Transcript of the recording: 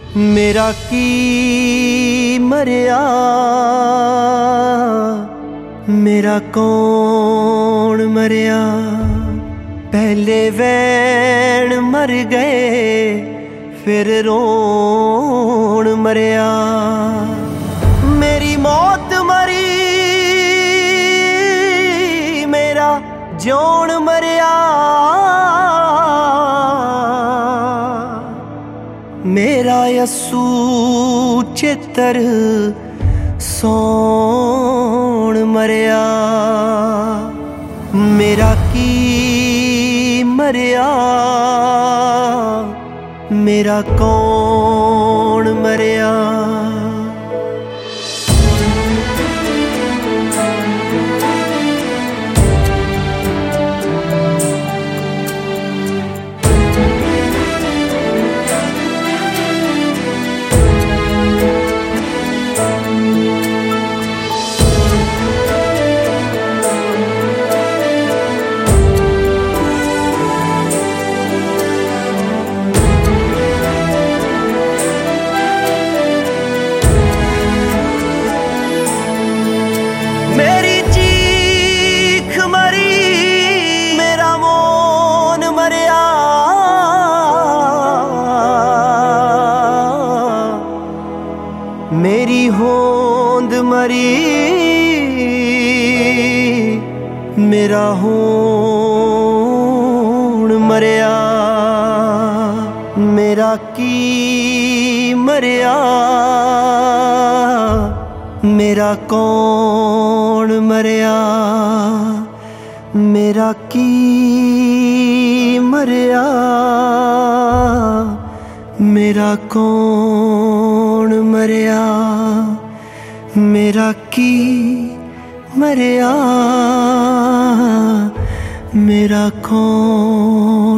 मेरा की मरिया, मेरा कौन मरिया। पहले वैन मर गए फिर रोन मरिया। मेरी मौत मरी मेरा जौन मरिया। मेरा यसू चित्र सोन मरिया। मेरा की मरिया, मेरा कौन मरिया। मेरी चीख मरी मेरा मौन मरिया। मेरी होंद मरी मेरा होन मरिया। मेरा की मरिया, मेरा कौन मरिया। मेरा की मरिया, मेरा कौन मरिया। मेरा की मरिया, मेरा कौन